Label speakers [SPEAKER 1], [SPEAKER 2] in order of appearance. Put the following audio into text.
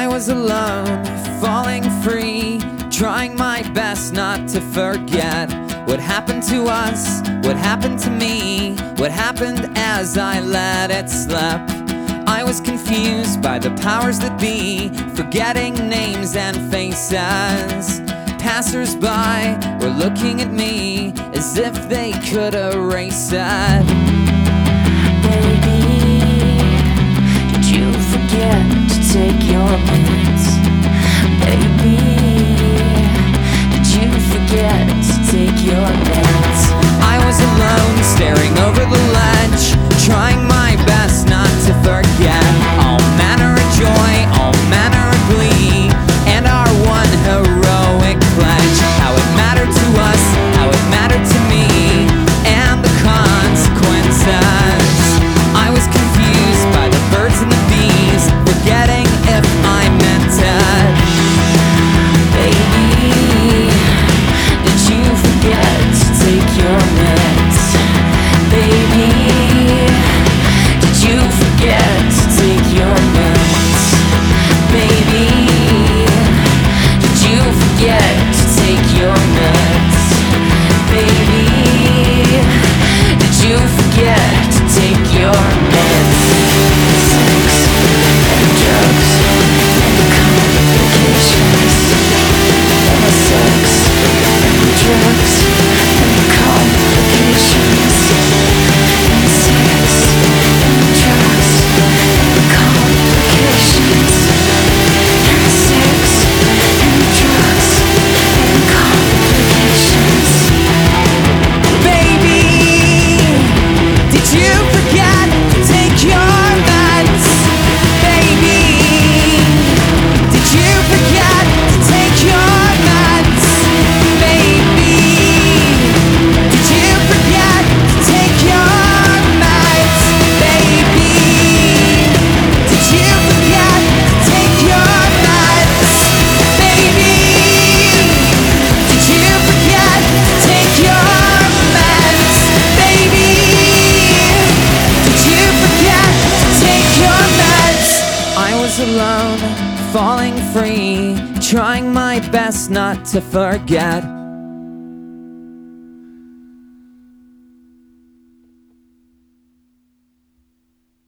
[SPEAKER 1] I was alone, falling free, trying my best not to forget what happened to us, what happened to me, what happened as I let it slip. I was confused by the powers that be, forgetting names and faces. Passers-by were looking at me as if they could erase it.
[SPEAKER 2] Baby, did you forget to take your meds? Baby, did you forget to take your meds?
[SPEAKER 1] I was alone, staring over the ledge, trying my best not to forget all manner of joy, all manner of glee, and our one heroic pledge. How it mattered to us, how it mattered to me, and the consequences. I was confused by the birds and the bees, forgetting if I meant it.
[SPEAKER 2] Baby, did you forget to take your meds? Baby, did you forget to take your meds? Baby, did you forget to take your meds? Baby, did you forget to take your meds? Sex and drugs and complications. Sex and drugs and complications. Sex and drugs and complications. Sex and drugs and complications.
[SPEAKER 1] Baby, did you forget to take your meds? Baby, did you forget to take your meds? Baby, did you forget to take your meds? Baby, did you forget to take your meds? Baby, did you forget to take your meds? Baby, did you forget to take your meds? I was alone, falling free, trying my best not to forget